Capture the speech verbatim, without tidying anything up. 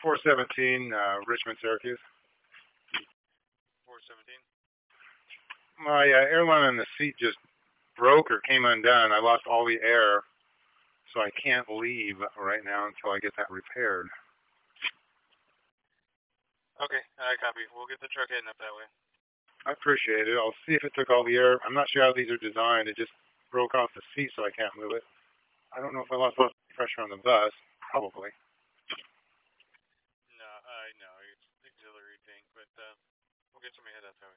four seventeen, uh, Richmond, Syracuse. four seventeen. My uh, airline on the seat just broke or came undone. I lost all the air, so I can't leave right now until I get that repaired. Okay, I copy. We'll get the truck heading up that way. I appreciate it. I'll see if it took all the air. I'm not sure how these are designed. It just broke off the seat, so I can't move it. I don't know if I lost pressure on the bus. Probably. No, I know. It's auxiliary tank, but uh, we'll get somebody head up that way.